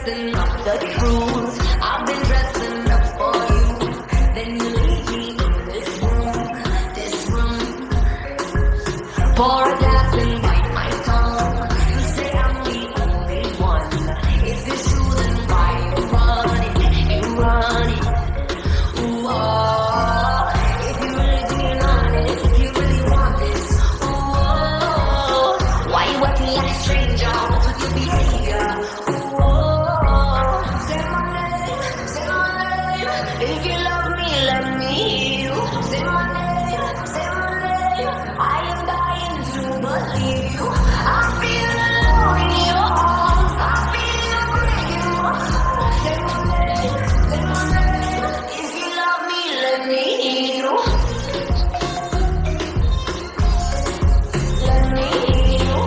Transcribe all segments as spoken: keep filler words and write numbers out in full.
dressing up the truth. I've been dressing up for you. Then you leave me in this room, this room. Pour a glass and bite my tongue. You say I'm the only one. If it's true, then why you run it? You run it. Ooh, oh. If you really being honest, if you really want this, ooh, oh. Why you acting like a stranger? What's with your behavior? Ooh, oh. Say my name, say my name. If you love me, let me hear you. Say my name, say my name. I am dying to believe you. I feel alone in your arms. I feel you breaking my heart. Say my name, say my name. If you love me, let me hear you. Let me hear you.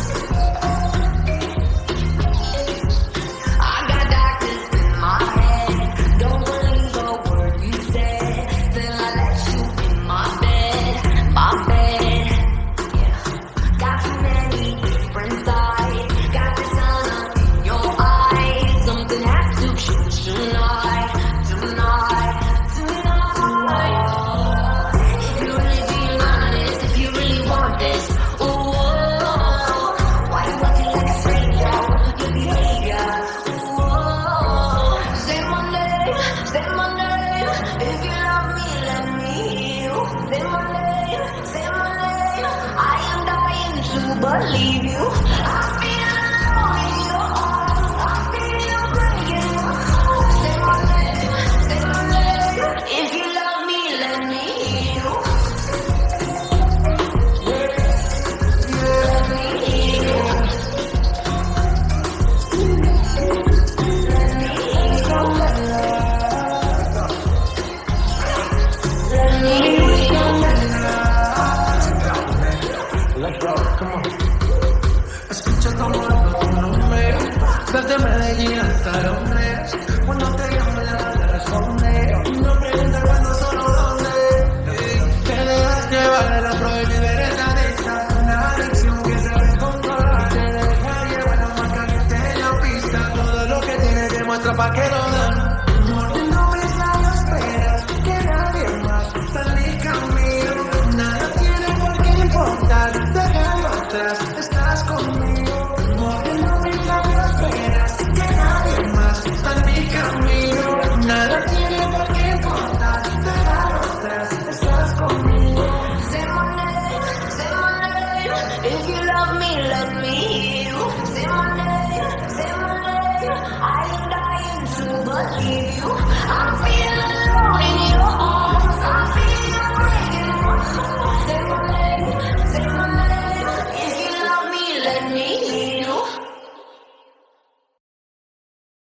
I got darkness in my head. Don't believe a word you said. Still I let you in my bed, my bed. Yeah. Got too many different sides. Got the sun up in your eyes. Something has to change tonight, tonight, tonight. If you really being honest, if you really want this, ooh, oh. Why you acting like a stranger? What's with your behavior? Ooh, oh. Say my name, say my name. If you love me, let me hear you. Say my name, say my name. I am dying to believe you. I feel alone in your arms. I feel you breaking my heart. Say my name, say my name. If you love me, let me hear you. Let me hear you. Let me hear you. Let me hear you. Let's go, come on. Escucha como hablo tu nombre. Desde Medellín hasta Londres. Cuando te llamo ya no te responde. No pregunta cuándo, solo dónde. Ey, te dejas llevar de la prohibida esa de esta. Una adicción que sabes controlar. Te deja llevar la marca que te la pista. Todo lo que tienes demuestra pa' que lo dan. Mordiendo mis labios, esperas que nadie más está en mi camino. Nada tiene por qué importar. Déjalo atrás, estás conmigo. Mordiendo mis labios, esperas que nadie más está en mi camino. Nada tiene por qué importar. Déjalo atrás, estás conmigo. Say my name, say my name. If you love me, let me hear you. Say my name, say my name. I am dying to believe you. I feel